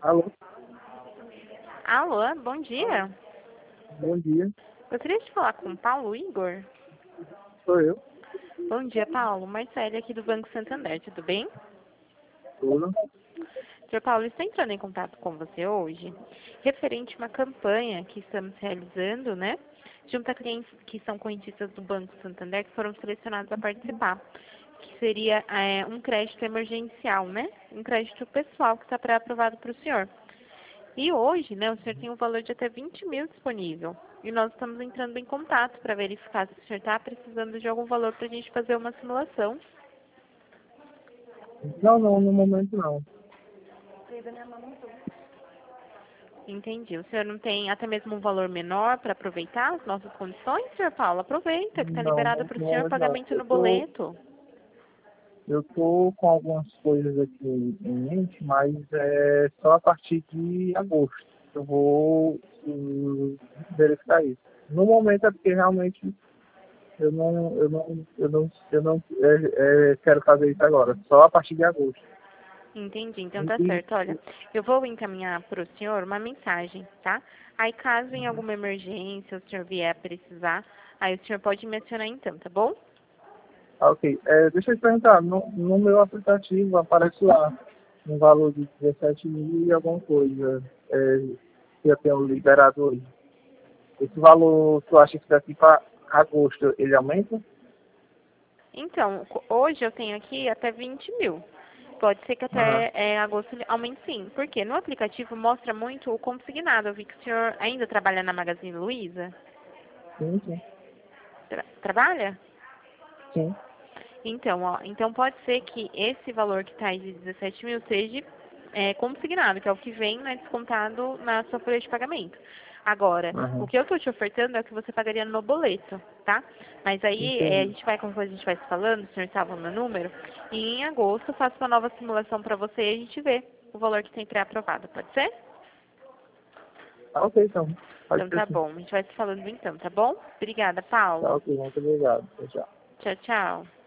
Alô, Alô, bom dia. bom dia. Gostaria de falar com o Paulo Igor. Sou eu, Bom dia, Paulo. Marcele aqui do Banco Santander, tudo bem? Bruno. Senhor Paulo, estou entrando em contato com você hoje, referente a uma campanha que estamos realizando, né? Junto a clientes que são correntistas do Banco Santander, que foram selecionados a participar. Que seria um crédito emergencial, né? Um crédito pessoal que está pré-aprovado para o senhor. E hoje, né, o senhor tem um valor de até 20 mil disponível. E nós estamos entrando em contato para verificar se o senhor está precisando de algum valor para a gente fazer uma simulação. Não, não, no momento não. Entendi. O senhor não tem até mesmo um valor menor para aproveitar as nossas condições, senhor Paulo? Aproveita, que está Não, liberado no para o senhor momento não. pagamento no boleto. Eu tô com algumas coisas aqui em mente, mas é só a partir de agosto. Eu vou verificar isso. No momento é porque realmente eu não quero fazer isso agora. Só a partir de agosto. Entendi, então tá E, certo. Olha, eu vou encaminhar para o senhor uma mensagem, tá? Aí caso em alguma emergência o senhor vier a precisar, aí o senhor pode me acionar então, tá bom? ok. Deixa eu te perguntar, no meu aplicativo aparece lá um valor de 17 mil e alguma coisa que eu tenho liberado hoje. Esse valor, tu acha que daqui para agosto ele aumenta? Então, hoje eu tenho aqui até 20 mil. Pode ser que Aham. até agosto ele aumente sim. Porque no aplicativo mostra muito o consignado. Eu vi que o senhor ainda trabalha na Magazine Luiza. Sim, sim. Trabalha? Sim. Então, ó, então pode ser que esse valor que está aí de 17 mil seja consignado, que é o que vem, né, descontado na sua folha de pagamento. Agora, o Aham. que eu estou te ofertando é o que você pagaria no boleto, tá? Mas aí a Entendi. gente vai, como a gente vai se falando, o senhor salva o meu número, e em agosto eu faço uma nova simulação para você e a gente vê o valor que tem pré-aprovado, pode ser? Tá ok, então. Pode Então ser tá sim. bom, a gente vai se falando então, tá bom? Obrigada, Tá Paulo. ok, muito obrigado. Tchau, tchau. Tchau, tchau.